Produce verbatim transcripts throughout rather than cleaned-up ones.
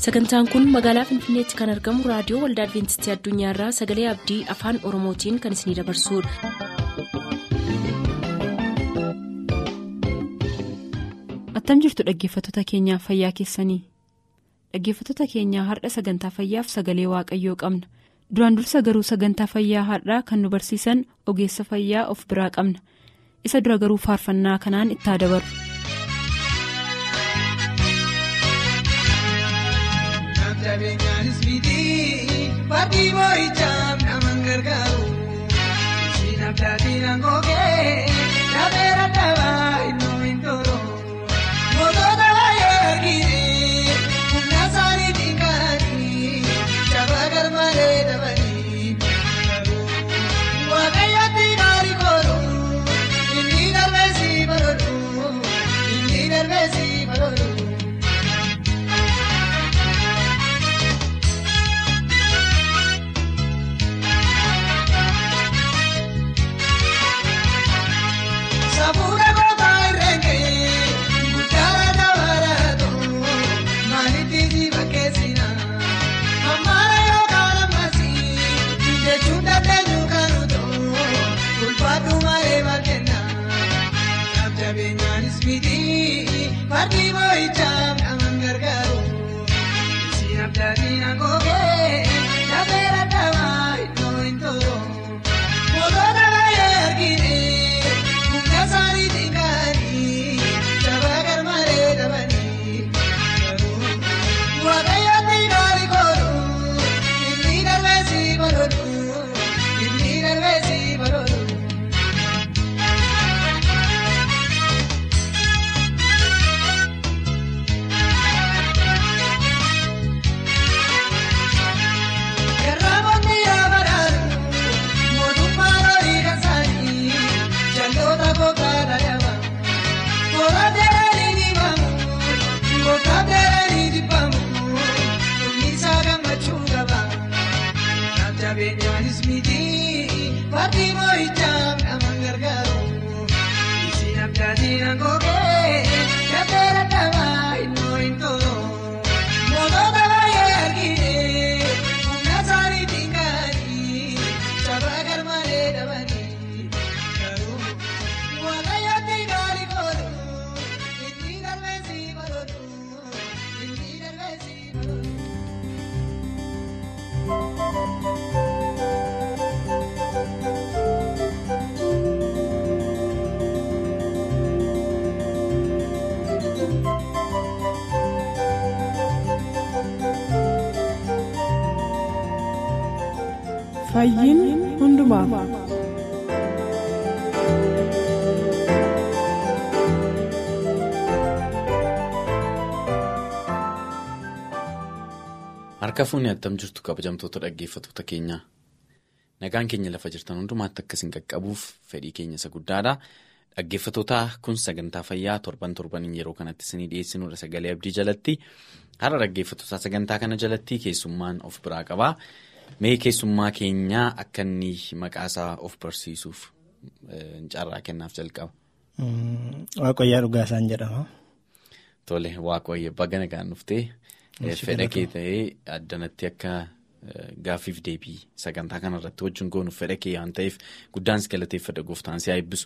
Sagantaan kun magaalaa Finfinneetti kan argamu raadiyoo Waldaa Adventistii Addunyaarraa Sagalee Abdii Afaan Oromootiin kan isinidabarsudha. Attam jirtu dhaggeeffattoota keenyaa fayyaa keessanii. Dhaggeeffattoota keenyaa har'a sagantaa fayyaaf sagalee waaqayyoo qabna. Duraan dursa garuu sagantaa fayyaa har'aa kan nu barsiisan ogeessa fayyaa of biraa qabna. Isa dura garuu faarfannaa kanaan itti haa dabarru. Jabeenyaanis bitii fakkii boo'ichaaf nama gargaaru siin abdaatiin angogee dhabeera dhabaa innoo hin toro mootota baay'ee arginu humna isaanii dhiqanii jabaa garmalee dabanii waaqayyooti gaarii koolu inni darbeessi baloluu inni darbeessi baloluu. Sabuudha goota irree guddaa dabalatu maalitti bakkeessina ammaara yookaan ammasii jechuun dandeenyu kanuutoo ulfaatu malee bakkeena jabeenyaanis miti fakkii boo'ichaaf nama gargaaru siin abdaatiin angogee dhabeera dhabaa innoo hin toro mootota baay'ee arginu. Saanii dhiqanii jabaa garmalee dabanii waaqayyooti gaarii koolu inni darbeessi baloluu inni darbeessi baloluu. Garraamonni yaa badhaadhu mootummaa loonii kan saanii jalloota gogaadha yaba koora deeranii dibamu goota deeranii dibamu dhummisaa gammachuu qaba jabeenyaanis miti fakkii boo'ichaaf nama gargaaru isiin abdaatiin angogee dhabeera dhabaa innoo hin toro mootota baay'ee arginu humna isaanii dhiqanii jabaa garmalee dabanii. Fayyiin hundumaaf. Harka fuunni attam jirtu kabajamtoota dhaggeeffattoota keenyaa. Nagaan keenya lafa jirtan hundumaatti akkasiin qaqqabuuf fedhii keenya isa guddaadha. Dhaggeeffattoota kun sagantaa fayyaa torban torbaniin yeroo kanatti isinii dhiyeessinudha sagalee abdii jalatti. Har'a dhaggeeffattoota sagantaa kana jalatti keessummaan of biraa qabaa. Mee keessummaa keenyaa akka inni maqaasaa of barsiisuuf carraa kennaaf jalqaba. Waaqayyaa Dhugaasaan jedhama. Tole waaqayyo baga nagaan dhuftee fedha kee ta'ee addanatti akka gaaffiif deebii sagantaa kanarratti wajjin goonuuf fedha kee waan ta'eef guddaan si galateeffadha gooftaan si haa eebbisu.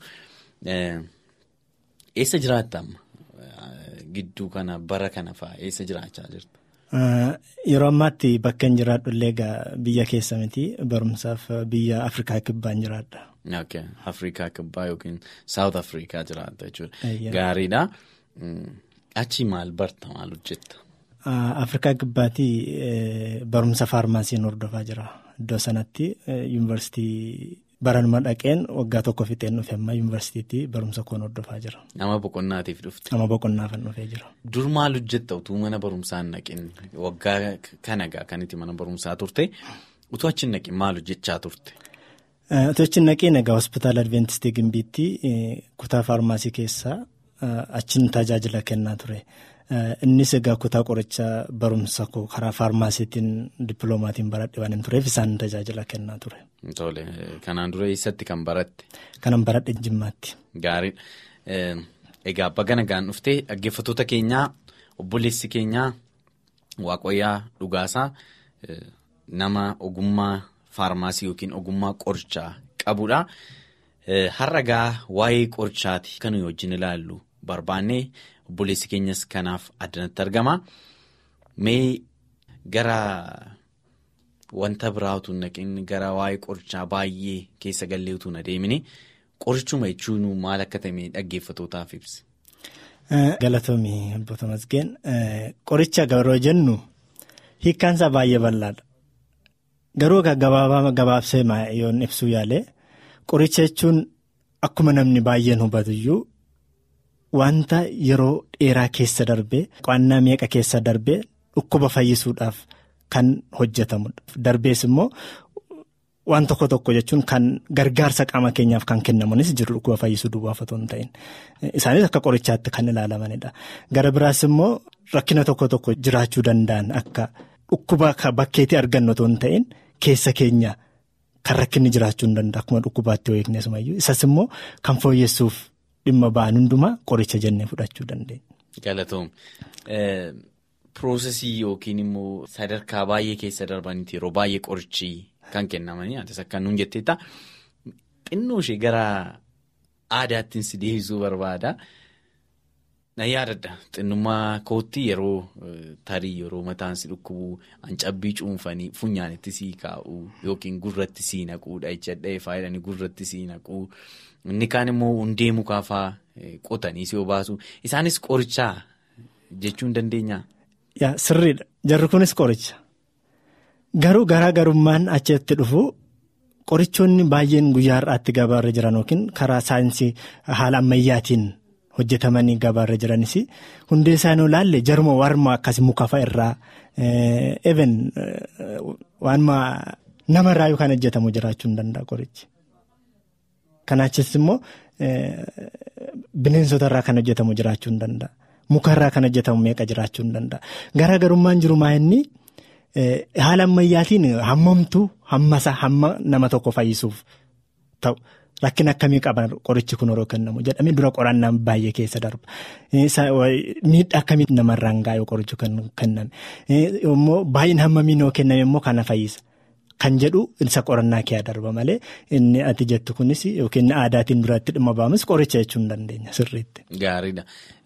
Eessa jiraatta amma? Gidduu kana bara kana fa'aa eessa jiraachaa jirtu? Yeroo ammaatti bakka hin jiraadhu illee biyya keessa miti barumsaaf biyya Afrikaa kibbaan jiraadha. Okay. Afrikaa kibbaa yookiin South Afrikaa jiraata jechuudha. Gaariidha. Achi maal barta maal hojjetta? Afrikaa kibbaatti barumsa faarmaasiin hordofaa jira. Iddoo sanatti yuunivarsiitii baranuma dhaqeen waggaa tokko fixeen dhufe amma yuunivarsiitii barumsa koon hordofaa jira. Nama boqonnaatiif dhufte? Nama boqonnaafan dhufee jira. Dur maal hojjetta utuu mana barumsaa hin naqin waggaa kanagaa kan itti mana barumsaa turte utuu achi hin naqin maal hojjechaa turte? Utuu achi hin naqin egaa hospitaala Adventistii Gimbiitti kutaa faarmaasii keessaa achiin tajaajila kennaa ture. Innis egaa kutaa qorichaa barumsa koo karaa faarmaasiitiin dippiloomaatiin baradhe waan hin tureef isaan tajaajila kennaa ture. Tole kanaan dura eessatti kan baratte? Kanan baradhe Jimmaatti. Gaarii. Egaa baga nagaan dhuftee dhaggeeffattoota keenyaa obboleessi keenyaa Waaqoyyaa Dhugaasaa nama ogummaa faarmaasii yookiin ogummaa qorichaa qabudha. Har'a gaa waa'ee qorichaati kan nuyi wajjin ilaallu barbaanne obboleessi keenyas kanaaf addanatti argama. Mee gara wanta biraatu naqin gara waa'ee qorichaa baay'ee keessa galleetu na deemini qorichuma jechuun maal akka ta'e dhaggeeffatootaaf ibsi. Galatoomii abboota masgeen qoricha garuu jennu hiikkaansaa baay'ee bal'aadha. Garuu gabaabaa gabaabsee yoon ibsuu yaale qoricha jechuun akkuma namni baay'een hubatuyyuu wanta yeroo dheeraa keessa darbee qo'annaa meeqa keessa darbee dhukkuba fayyisuudhaaf kan hojjetamudha. Darbees immoo waan tokko tokko jechuun kan gargaarsa qaama keenyaaf kan kennamunis jiru dhukkuba fayyisuu duwwaaf otoo hin ta'in. Isaanis akka qorichaatti kan ilaalamanidha. Gara biraas immoo rakkina tokko tokko jiraachuu danda'an akka dhukkuba bakkeetti argannu otoo hin ta'in keessa keenya kan rakkinni jiraachuu hin danda'a akkuma dhukkubaatti yoo eegne sumayyuu. Isas immoo kan fooyyessuuf dhimma ba'an hundumaa qoricha jennee fudhachuu dandeenya. Galatoom. Piroosesii yookiin immoo sadarkaa baay'ee keessa darbanitti yeroo baay'ee qorichi kan kennamanii atis akka nuun jetteetta xinnoo ishee gara aadaattiin si deebisuu barbaada. Na yaadadha xinnummaa kootti yeroo tarii yeroo mataan si dhukkubu hancabbii cuunfanii funyaanitti sii kaa'u yookiin gurratti sii naquudha jechuudha faayidanii gurratti sii naqu inni kaan immoo hundee mukaafaa qotanii si obaasu isaanis qorichaa jechuun dandeenya. Yaa sirriidha jarri kunis qoricha garuu garaagarummaan achitti dhufu qorichoonni baay'een guyyaa har'aatti gabaarra jiran yookiin karaa saayinsii haala ammayyaatiin hojjetamanii gabaarra jiranis hundee isaanii ilaalle jaruma warma akkasii mukafa irraa even waanuma namarraa yookaan hojjetamu jiraachuu hin danda'a qorichi. Kanaachis immoo bineensota irraa kan hojjetamu jiraachuu hin danda'a. Mukarraa kan hojjetamu meeqa jiraachuu hin danda'a. Garaagarummaan jiru maa inni haala ammayyaatiin hammamtu hammasa hamma nama tokko fayyisuuf ta'u rakkina akkamii qaban qorichi kun yeroo kennamu jedhamee dura qorannaan baay'ee keessa darba. Miidhaa akkamii namarraan gaa'u qorichi kenname immoo baay'een hammamiin yoo kenname immoo kana fayyisa kan jedhu isa qorannaa kee darba malee inni ati jettu kunis yookiin aadaatiin duratti dhimma ba'amus qoricha jechuu hin dandeenya sirriitti. Gaariidha.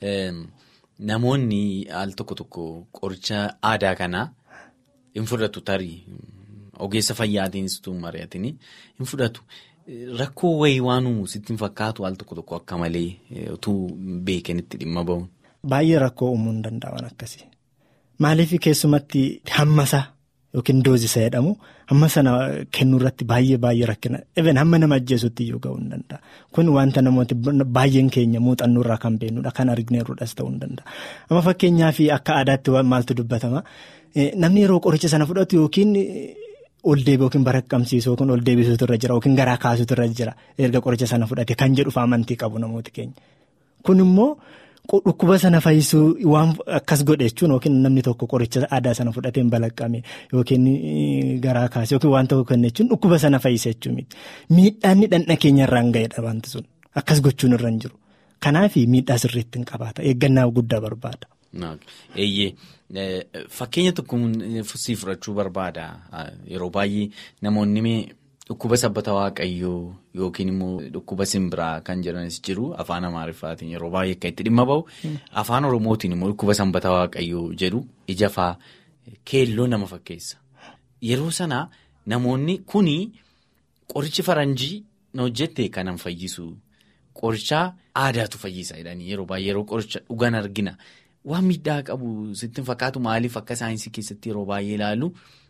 Namoonni al tokko tokko qoricha aadaa kanaa hin fudhatu tarii ogeessa fayyaatiinis tun mari'atanii hin fudhatu. Rakkoo wayii waan uumu sitti hin fakkaatu al tokko tokko akka malee utuu beekanitti dhimma ba'uun. Baay'ee rakkoo uumuu hin danda'an akkasii. Maaliif keessumatti hammasa yookiin doozisa jedhamu hamma sana kennuu irratti baay'ee baay'ee rakkina. Even hamma nama ajjeesutti iyyuu ga'uu hin danda'a. Kun wanta namooti baay'een keenya muuxannoo irraa kan beeknudha. Kan argineerudhas ta'uu hin danda'a. Amma fakkeenyaaf akka aadaatti maaltu dubbatama namni yeroo qoricha sana fudhatu yookiin ol deebi'u yookiin baraqqamsiisu yookiin ol deebisuutu irra jira yookiin garaa kaasuutu irra jira erga qoricha sana fudhate kan jedhuuf amantii qabu namooti keenya. Kun immoo dhukkuba sana fayyisuu waan akkas godhe jechuun yookiin namni tokko qoricha aadaa sana fudhatee balaqqame yookiin garaa kaase yookiin waan tokko kenne jechuun dhukkuba sana fayyise jechuun miti. Miidhaan dhandha keenya irraan ga'edha wanti sun akkas gochuun irra hin jiru. Kanaaf miidhaa sirriitti hin qabaata eeggannaa guddaa barbaada. Eeyyee fakkeenya tokko sii fudhachuu barbaada yeroo baay'ee namoonni dhukkuba sabbata waaqayyoo yookiin immoo dhukkuba simbiraa kan jedhanis jiru afaan amaariffaatiin yeroo baay'ee akka itti dhimma ba'u afaan oromootiin immoo dhukkuba sabbata waaqayyoo jedhu ijafaa keelloo nama fakkeessa yeroo sana namoonni kuni qorichi faranjii na hojjette kanan fayyisu qorichaa aadaatu fayyisa jedhanii yeroo baay'ee yeroo qoricha dhugan argina. Waan miidhaa qabu sitti fakkaatu maaliif akka saayinsii keessatti yeroo baay'ee ilaalu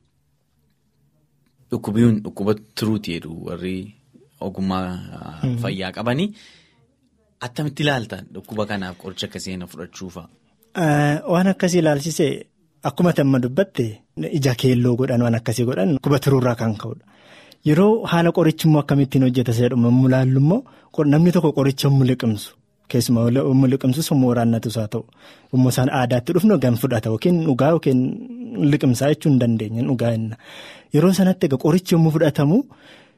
dhukkubiyuun dhukkuba turuuti jedhu warri ogummaa fayyaa qabanii attamitti ilaaltan dhukkuba kanaaf qoricha akkasii na fudhachuufa. Waan akkasii ilaalchisee akkuma tamma dubbatte ija keelloo godhan waan akkasii godhan dhukkuba turuurraa kan ka'udha. Yeroo haala qorichi immoo akkamittiin hojjeta jedhamu mulaallu immoo namni tokko qoricha muliqimsu. Keessumaa umma liqimsus umma waraannatus haa ta'u umma isaan aadaatti dhufnu gan fudhata yookiin dhugaa yookiin liqimsaa jechuun hin dandeenye dhugaa inna yeroo sanatti egaa qorichi yommuu fudhatamu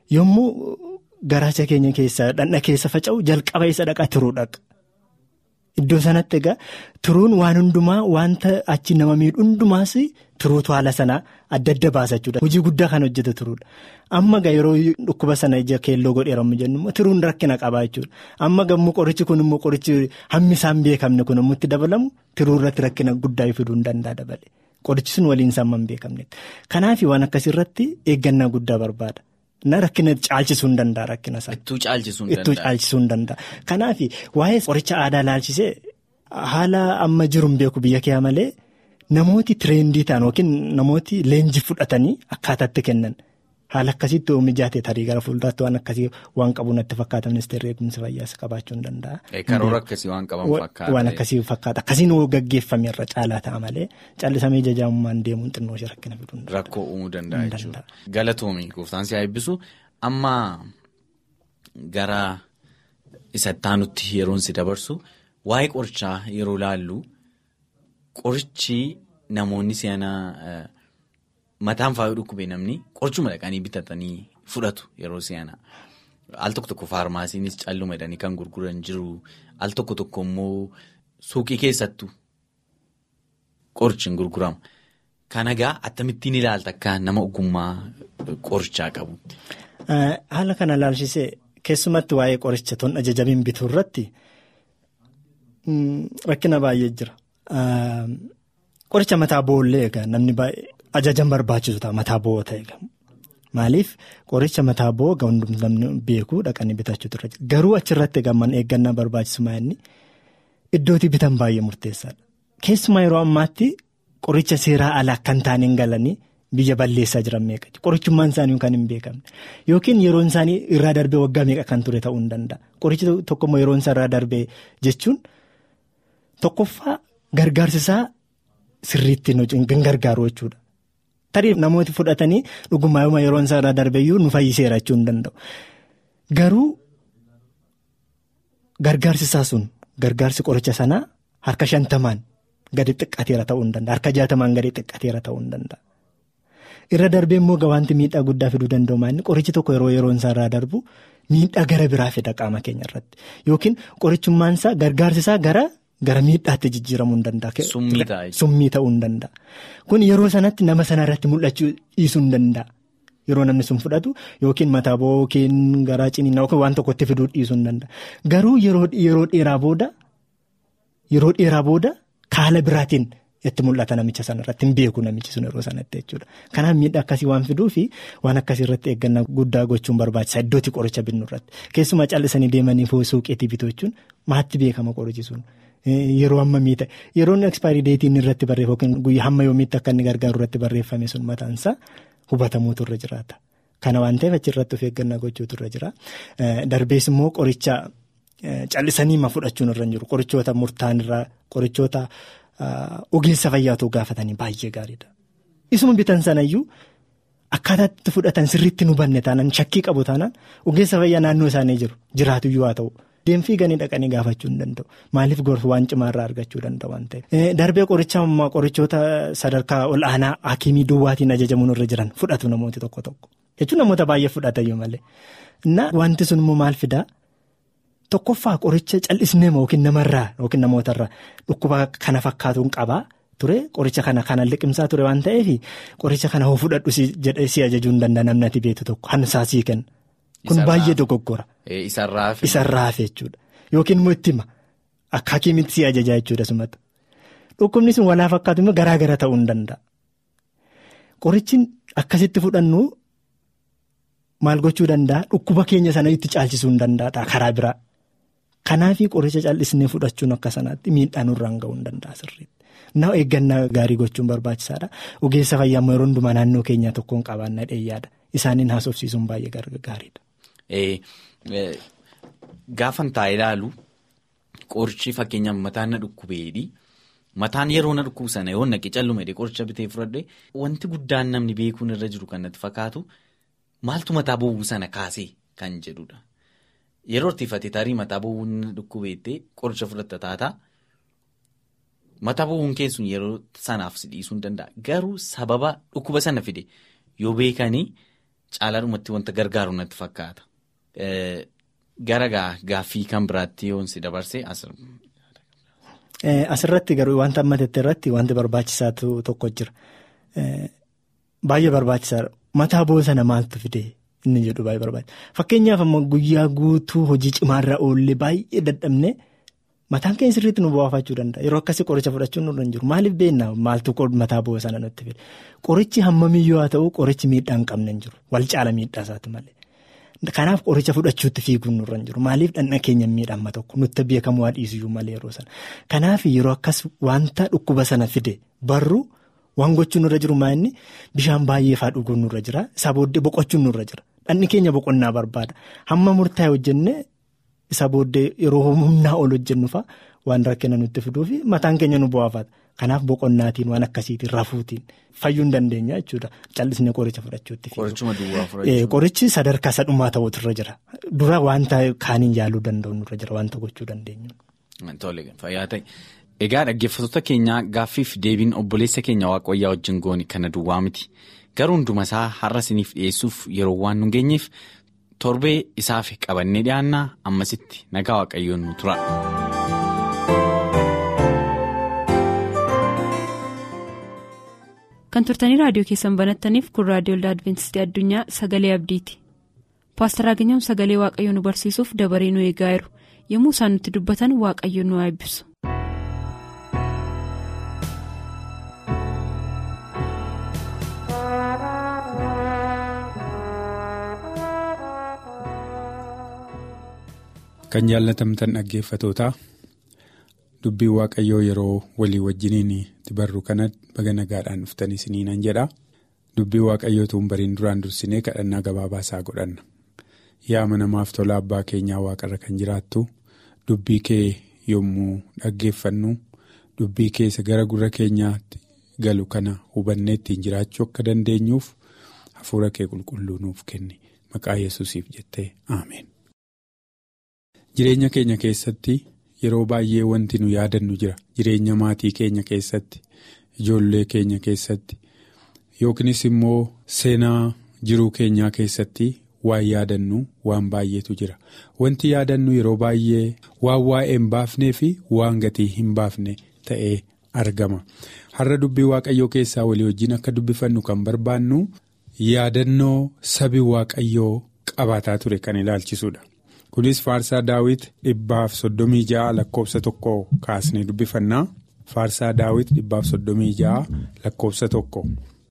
yommuu garaacha keenya keessa dhandha keessa faca'u jalqaba isa dhaqa turuu dhaqa Iddoo sanatti egaa turuun waan hundumaa wanta achi nama miidhu hundumaas turuutu haala sanaa adda adda baasa jechuudha. Hojii guddaa kan hojjetu turuudha. Amma egaa yeroo dhukkuba sana ija keelloo godheeramu jennu turuun rakkina qabaa jechuudha. Amma gammuu qorichi kun immoo qorichi hammi isaan beekamne kun immoo itti dabalamu turuu irratti rakkina guddaa fiduu hin danda'a dabale. Qorichi sun waliin isaan hin beekamne. Kanaaf waan akkasii irratti eeggannaa guddaa barbaada. Na rakkina caalchisuu hin danda'a rakkina isaa. Ittuu caalchisuu hin danda'a. Kanaaf waa'ee qoricha aadaa laalchisee haala amma jiru hin beeku biyya kee malee namooti tireendii ta'an yookiin namooti leenjii fudhatanii akkaataatti kennan haala akkasiitti oomishaatee tarii gara fuulduraatti waan akkasii waan qabu natti fakkaata ministeerri eegumsa fayyaas qabaachuu hin danda'a. Karoora akkasii waan qaban fakkaata. Waan akkasii fakkaata akkasiin gaggeeffame irra caalaa ta'a malee callisamee jajaamummaan deemuun xinnoo ishee rakkina fiduu hin danda'a. Rakkoo uumuu danda'a jechuudha. Galatoomii gooftaan si haa eebbisu amma gara isatti aanutti yeroon si dabarsu waa'ee qorichaa yeroo laallu qorichi namoonni si'anaa. Mataan faayuu dhukkubee namni qorichuma dhaqanii bitatanii fudhatu yeroo si'anaa. Al tokko tokko faarmaasiinis calluma jedhanii kan gurguran jiru. Al tokko tokko immoo suuqii keessattuu qorichi hin gurguramu. Kan egaa akkamittiin ilaalta akka nama ogummaa qorichaa qabutti? Haala kana ilaalchisee keessumatti waa'ee qoricha ton ajajamiin bituu irratti rakkina baay'ee jira. Qoricha mataa boollee egaa namni baay'ee. Ajajan barbaachisu ta'a mataa bo'oo ta'e maaliif qoricha mataa bo'oo egaa hundumtuu beekuu dhaqanii bitachuutu irra jira garuu achirratti egaa eeggannaa barbaachisu maa'inni iddootti bitan baay'ee murteessaadha keessumaa yeroo ammaatti qoricha seeraa alaa kan taaniin galanii biyya balleessaa jiran meeqa qorichummaan isaanii kan hin beekamne yookiin yeroon isaanii irraa darbee waggaa meeqa kan ture ta'uu hin danda'a qorichi tokkommoo yeroon isaa irraa darbee jechuun tokkoffaa gargaarsisaa sirriitti hin gargaaru jechuudha. Tarii namooti fudhatanii dhugumaa yeroon isaa irraa darbeeyyuu nu fayyiseera jechuu hin danda'u. Garuu gargaarsisaa sun gargaarsi qoricha sanaa harka shantamaan gadi xiqqateera ta'uu hin danda'a. Harka jaatamaan gadi xiqqateera ta'uu hin danda'a. Irra darbee immoo gawaanti miidhaa guddaa fiduu danda'u maanni qorichi tokko yeroo yeroon isaa irraa darbu miidhaa gara biraa fida qaama keenya irratti yookiin qorichummaan isaa gargaarsisaa gara. Gara miidhaatti jijjiiramuu hin danda'a. Summii ta'uu hin danda'a. Kun yeroo sanatti nama sana irratti mul'achuu dhiisuu hin danda'a. Yeroo namni sun fudhatu yookiin mataa bo'oo yookiin garaa ciniinaa yookiin waan tokkotti fiduu dhiisuu hin danda'a. Garuu yeroo dheeraa booda yeroo dheeraa booda haala biraatiin itti mul'ata namicha sana irratti hin beeku namichi sun yeroo sanatti jechuudha. Kanaaf miidhaa akkasii waan fiduu fi waan akkasii irratti eeggannaa guddaa gochuun barbaachisa iddootti qoricha binnu irratti. Keessumaa callisanii deemanii suuqeetii bituu jechuun maatti beekama qorichi sun. Yeroo amma miidha yeroon ekspaarii deetiin irratti barreeffame guyyaa hamma yoomiitti akka inni gargaaru irratti barreeffame sun mataansaa hubatamuutu irra jiraata. Kana waan ta'eef achirratti of eeggannaa gochuutu irra jira. Darbees immoo qoricha callisanii ma fudhachuun irra hin jiru. Qorichoota murtaa'an irraa qorichoota ogeessa fayyaatu gaafatanii baay'ee gaariidha. Isuma bitan sanayyuu akkaataatti fudhatan sirriitti nu banne taanaan shakkii qabu taanaan ogeessa fayyaa naannoo isaanii jiru jiraatuyyuu haa ta'u. Deemfii ganii dhaqanii gaafachuu hin danda'u. Maaliif gorsa waan cimaarraa argachuu danda'a waan ta'eef. Darbee qorichaa qorichoota sadarkaa ol aanaa hakiimii duwwaatiin ajajamuun irra jiran fudhatu namooti tokko tokko. Jechuun namoota baay'ee fudhatayyuu malee. Na wanti sun immoo maal fidaa? Tokkoffaa qoricha callisnee yookiin namarraa yookiin namootarraa dhukkuba kana fakkaatuun qabaa ture qoricha kana kana liqimsaa ture waan ta'eef qoricha kana hoo fudhadhu jedhee si ajajuu hin danda'a namni ati beektu tokko hansaasii kenna. Kun baay'ee dogoggora. Isarraafe jechuudha. Yookiin immoo itti hima akka hakiimitti si ajajaa jechuudha sumata. Dhukkubni sun walaa fakkaatu immoo garaa gara ta'uu hin danda'a. Qorichi akkasitti fudhannu maal gochuu danda'a dhukkuba keenya sana itti caalchisuu hin danda'a karaa biraa. Kanaafii qoricha callisnee fudhachuun akka sanaatti miidhaa nurraan ga'uu hin danda'a sirriitti. Na eeggannaa gaarii gochuun barbaachisaadha. Ogeessa fayyaa yeroo hundumaa naannoo keenyaa tokkoon qabaannaa dheeyyaadha. Isaaniin haasofsiisuun baay'ee gaariidha. Gaafan taa'ee ilaalu qorichi fakkeenyaaf mataan na dhukkubeedhi. Mataan yeroo na dhukkubu sana yoo naqee callumee qoricha bitee fudhadhe wanti guddaan namni beekuun irra jiru kan natti fakkaatu maaltu mataa bo'uu sana kaasee kan jedhudha. Yeroo ittifatee tarii mataa bo'uun na dhukkubeettee qoricha fudhatta taataa mataa bo'uun keessuun yeroo sanaaf si dhiisuu hin danda'a. Garuu sababa dhukkuba sana fide yoo beekanii caalaadhumatti wanta gargaaru natti fakkaata. Gara gaaffii kan biraatti yoon si dabarse Asirratti garuu wanta ammatetti irratti wanti barbaachisaa tokko jira. Baay'ee barbaachisaadha. Mataa boosana maaltu fide inni jedhu baay'ee barbaachisa. Fakkeenyaaf amma guyyaa guutuu hojii cimaarra oollee baay'ee dadhabne mataan keenya sirriitti nu bu'aafachuu danda'a. Yeroo akkasii qoricha fudhachuun nurra hin jiru. Maaliif beekna maaltu mataa boosana nutti fide? Qorichi hammamiyyuu haa ta'u qorichi miidhaa hin qabne hin jiru. Wal caala miidhaa isaati malee. Kanaaf qoricha fudhachuutti fiiguun nurra hin jiru. Maaliif dhandha keenya miidhama tokko nutti beekamu haa dhiisuyyuu malee yeroo sana. Kanaaf yeroo akkas wanta dhukkuba sana fide barru waan gochuun nurra jiru maa inni bishaan baay'ee faa dhuguun nurra jira. Isaa booddee boqochuun nurra jira. Dhandhi keenya boqonnaa barbaada. Hamma murtaa'e hojjenne isa booddee yeroo humnaa ol hojjennu fa'a waan rakkina nutti fiduu fi mataan keenya nu bu'aafata. Kanaaf boqonnaatiin waan akkasiitiin rafuutiin fayyuu hin dandeenya jechuudha. Callisnee qoricha fudhachuutti fiigu. Qorichi sadarkaa sadhumaa ta'utu irra jira. Dura wanta kaaniin yaaluu danda'u irra jira wanta gochuu dandeenyu. Tole fayyaa ta'e. Egaa dhaggeeffattoota keenyaa gaaffiif deebiin obboleessa keenya Waaqayyaa wajjin goone kana duwwaa miti. Garuu hunduma isaa har'a isiniif dhiyeessuuf yeroo waan nu geenyeef torbee isaaf qabannee dhiyaannaa ammasitti nagaa Waaqayyoon nu tura. Kan turtanii raadiyoo keessan banattaniif kun raadiyoo Waldaa Adventistii Addunyaa Sagalee Abdiiti. Paaster Aaganyaan Sagalee Waaqayyoo nu barsiisuuf dabaree nu eegaa jiru. Yommuu isaan nutti dubbatan Waaqayyoon nu eebbisu. Kan jaallatamtan dhaggeeffatootaa dubbii Waaqayyoo yeroo walii wajjiniin itti barru kanatti baga nagaadhaan dhuftanii isiniinan jedha. Dubbii Waaqayyootuun bariin duraan dursinee kadhannaa gabaabaa isaa godhanna. Yaa amanamaaf tola abbaa keenyaa waaqarra kan jiraattu dubbii kee yommuu dhaggeeffannu dubbii keessa gara gurra keenyaatti galu kana hubannee ittiin jiraachuu akka dandeenyuuf hafuura kee qulqulluu nuuf kenni. Maqaa Yesuusiif jettee Ameen. Jireenya keenya keessatti yeroo baay'ee wanti nu yaadannu jira. Jireenya maatii keenya keessatti, ijoollee keenya keessatti yookiinis immoo seenaa jiruu keenyaa keessatti waan yaadannu waan baay'eetu jira. Wanti yaadannu yeroo baay'ee waan waa'ee hin baafnee fi waan gatii hin baafne ta'ee argama. Har'a dubbii Waaqayyoo keessaa walii wajjin akka dubbifannu kan barbaannu yaadannoo sabi Waaqayyoo qabaataa ture kan ilaalchisudha. Kunis Faarsaa Daawit dhibbaaf soddomii ja'a lakkoofsa tokko kaasnee dubbifannaa. Faarsaa Daawit dhibbaaf soddomii ja'a lakkoofsa tokko.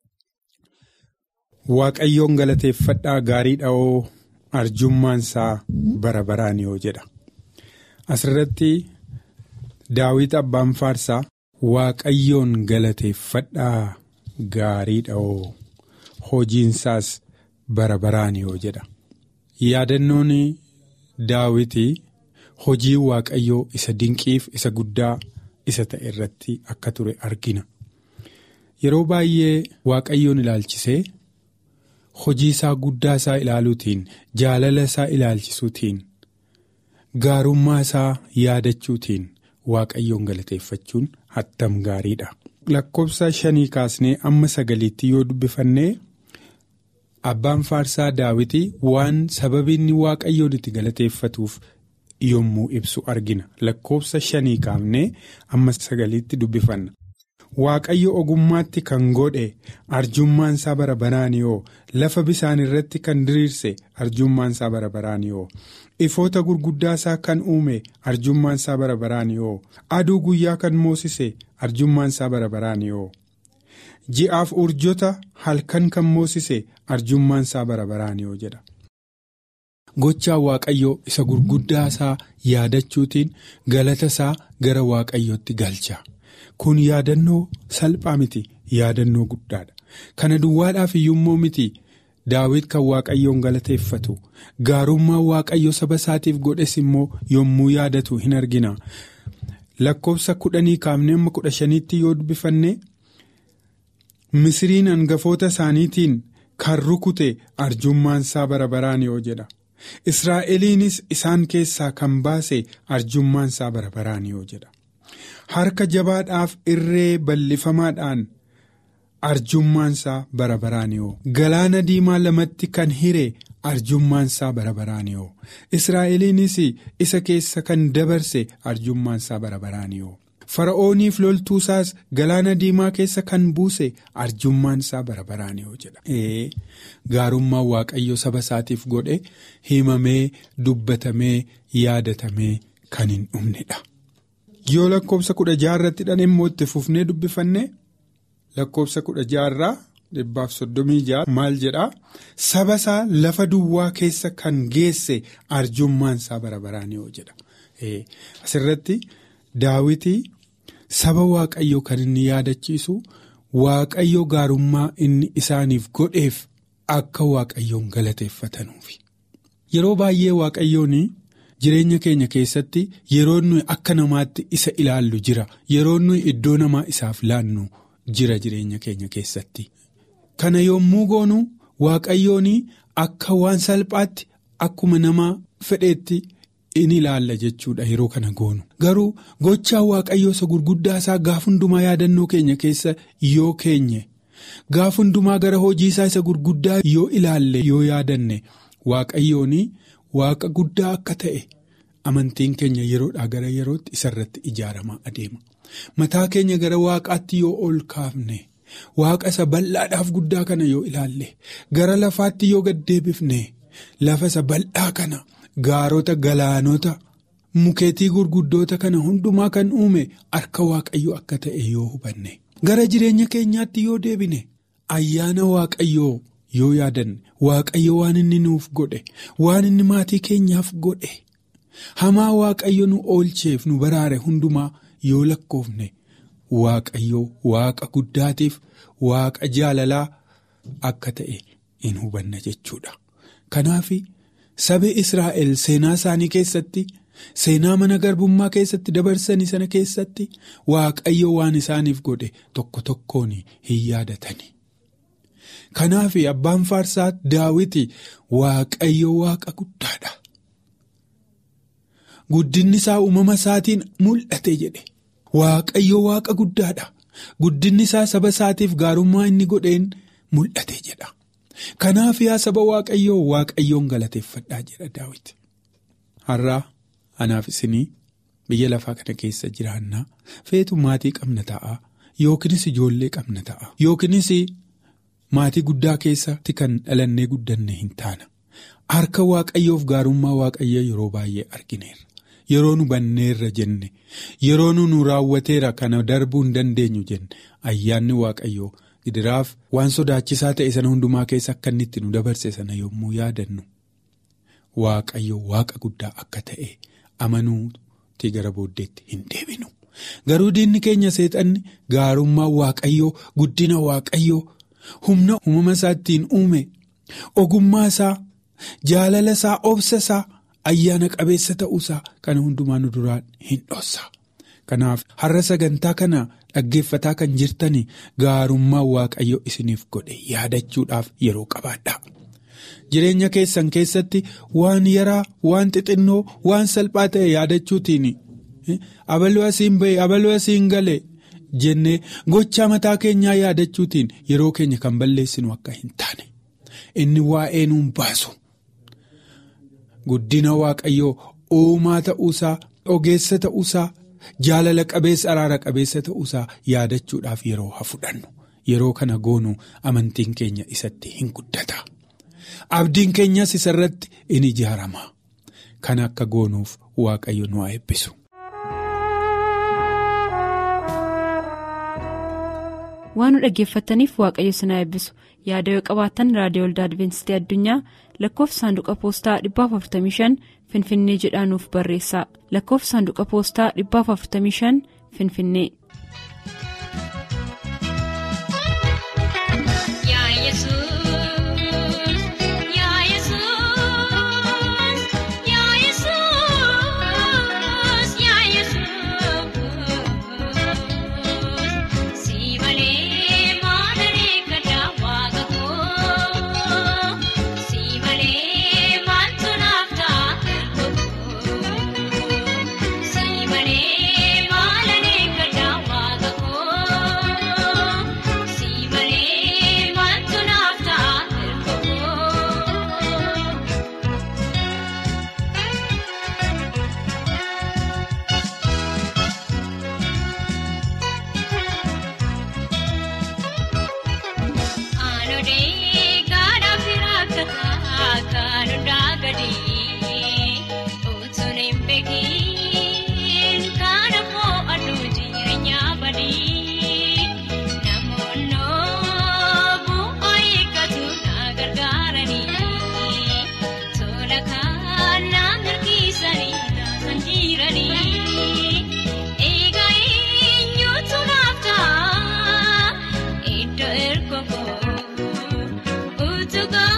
Waaqayyoon galateeffadhaa gaarii dha'oo arjummaansaa bara baraan yoo jedha. Asirratti Daawit abbaan Faarsaa Waaqayyoon galateeffadhaa gaarii dha'oo hojiinsaas bara baraan yoo jedha. Yaadannoon Daawiti hojii Waaqayyoo isa dinqiif isa guddaa isa ta'e irratti akka ture argina. Yeroo baay'ee Waaqayyoon ilaalchisee hojii isaa guddaa isaa ilaaluutiin jaalala isaa ilaalchisuutiin gaarummaa isaa yaadachuutiin Waaqayyoon galateeffachuun hattam gaariidha. Lakkoofsa shanii kaasnee amma sagaliitti yoo dubbifannee abbaan Faarsaa Daawiti waan sababiinni Waaqayyoon itti galateeffatuuf yommuu ibsu argina. Lakkoofsa shanii kaafnee amma sagaliitti dubbifanna. Waaqayyo ogummaatti kan godhe arjummaan isaa bara baraan yoo lafa bisaan irratti kan diriirse arjummaan isaa bara baraan yoo ifoota gurguddaa isaa kan uume arjummaan isaa bara baraan yoo aduu guyyaa kan moosise arjummaan isaa bara baraan yoo ji'aaf urjota halkan kan moosise arjummaan isaa bara baraan yoo jedha. Gochaa Waaqayyoo isa gurguddaa isaa yaadachuutiin galata isaa gara Waaqayyootti galcha. Kun yaadannoo salphaa miti, yaadannoo guddaadha. Kana duwwaadhaaf iyyummoo miti Daawit kan Waaqayyoon galateeffatu gaarummaa Waaqayyo saba isaatiif godhes immoo yommuu yaadatu hin argina. Lakkoofsa kudhanii kaafnee amma kudha shaniitti yoo dubbifanne Misiriin hangafoota isaaniitiin kan rukute arjummaan isaa bara baraan yoo jedha. Israa'eliinis isaan keessaa kan baase arjummaan isaa bara baraan yoo jedha. Harka jabaadhaaf irree bal'ifamaadhaan arjummaan isaa bara baraan yoo. Galaana diimaa lamatti kan hire arjummaan isaa bara baraan yoo. Israa'eliinis isa keessa kan dabarse arjummaan isaa bara baraan yoo. fara'ooniif loltuusaas galaana diimaa keessa kan buuse arjummaan isaa bara baraan yoo jedha. Gaarummaan waaqayyo saba isaatiif godhe himamee dubbatamee yaadatamee kan hin dhumnedha. Yoo lakkoofsa kudha jaarratti dhaan immoo itti fufnee dubbifanne lakkoofsa kudha jaarraa dhibbaaf soddomii jaar maal jedhaa saba isaa lafa duwwaa keessa kan geesse arjummaan isaa bara baraan yoo jedha. Asirratti Daawiti saba waaqayyoo kan inni yaadachiisu waaqayyo gaarummaa inni isaaniif godheef akka waaqayyoon galateeffatanuufi. Yeroo baay'ee waaqayyoon jireenya keenya keessatti yeroo nuyi akka namaatti isa ilaallu jira. Yeroo nuyi iddoo namaa isaaf laannu jira jireenya keenya keessatti. Kana yommuu goonu waaqayyoon akka waan salphaatti akkuma nama fedheetti in ilaalla jechuudha yeroo kana goonu. Garuu gochaa waaqayyoo isa gurguddaa isaa gaaf hundumaa yaadannoo keenya keessa yoo keenye gaaf hundumaa gara hojii isaa isa gurguddaa yoo ilaalle yoo yaadanne waaqayyoon waaqa guddaa akka ta'e amantiin keenya yeroodhaa gara yerootti isarratti ijaaramaa adeema. Mataa keenya gara waaqaatti yoo ol kaafne waaqa isa bal'aadhaaf guddaa kana yoo ilaalle gara lafaatti yoo gad deebifne lafa isa bal'aa kana. Gaarota galaanota mukeetii gurguddoota kana hundumaa kan uume harka waaqayyoo akka ta'e yoo hubanne gara jireenya keenyaatti yoo deebine ayyaana waaqayyoo yoo yaadanne waaqayyo waan inni nuuf godhe waan inni maatii keenyaaf godhe hamaa waaqayyo nu oolcheef nu baraare hundumaa yoo lakkoofne waaqayyoo waaqa guddaatiif waaqa jaalalaa akka ta'e in hubanna jechuudha. Kanaaf. Sabi Israa'el seenaa isaanii keessatti seenaa mana garbummaa keessatti dabarsanii sana keessatti waaqayyo waan isaaniif godhe tokko tokkoon hin yaadatani. Kanaaf abbaan faarsaa Daawiti waaqayyo waaqa guddaadha. Guddinni isaa uumama isaatiin mul'ate jedhe. Waaqayyo waaqa guddaadha. Guddinni isaa saba isaatiif gaarummaa inni godheen mul'ate jedha. Kanaaf yaa saba waaqayyoo waaqayyoon galateeffadhaa jedha Daawit. Har'aa anaaf isinii biyya lafaa kana keessa jiraannaa feetu maatii qabna ta'a yookiinis ijoollee qabna ta'a yookiinis maatii guddaa keessatti kan dhalannee guddanne hin taana. Harka waaqayyoof gaarummaa waaqayyoo yeroo baay'ee argineerra. Yeroo nu banneerra jenne yeroo nu nu raawwateera kana darbuu hin dandeenyu jenne ayyaanni waaqayyoo. Gidiraaf waan sodaachisaa ta'e sana hundumaa keessa akka inni itti nu dabarse sana yommuu yaadannu waaqayyo waaqa guddaa akka ta'e amanuutii gara booddeetti hin deebinu. Garuu diinni keenya seexanni gaarummaa waaqayyoo guddina waaqayyoo humna uumama isaa ittiin uume ogummaa isaa jaalala isaa obsa isaa ayyaana qabeessa ta'uusaa kana hundumaa nu duraan hin dhoossa. Kanaaf har'a sagantaa kana dhaggeeffataa kan jirtanii gaarummaa waaqayyo isiniif godhe yaadachuudhaaf yeroo qabaadha. Jireenya keessan keessatti waan yaraa waan xixinnoo waan salphaa ta'e yaadachuutiin abaluu asiin ba'e abaluu asiin gale jennee gochaa mataa keenyaa yaadachuutiin yeroo keenya kan balleessinu akka hin taane inni waa'ee nuun baasu guddina waaqayyoo uumaa ta'uusaa ogeessa ta'uusaa. Jaalala qabeessa araara qabeessa ta'uusaa yaadachuudhaaf yeroo haa fudhannu yeroo kana goonu amantiin keenya isatti hin guddata abdiin keenyas isarratti in ijaarama kan akka goonuuf waaqayyo nu haa eebbisu. Waan nu dhaggeeffataniif waaqayyo isin haa eebbisu. Yaada yoo qabaattan raadiyoo waldaa Adventistii Addunyaa lakkoofsa saanduqa poostaa dhibbaaf afurtamii shan Finfinnee jedhaanuuf barreessaa. Lakkoofsa saanduqa poostaa dhibbaaf afurtamii shan Finfinnee. Malee maala neeggata badii utuun hin beekin kan ammoo aduu jireenyaa badii namoonni bu'aa eeggatu na gargaaranii tola kan na harkisanii kan jiranii eegaa eenyutu laaftaa iddoo erga koo utuu.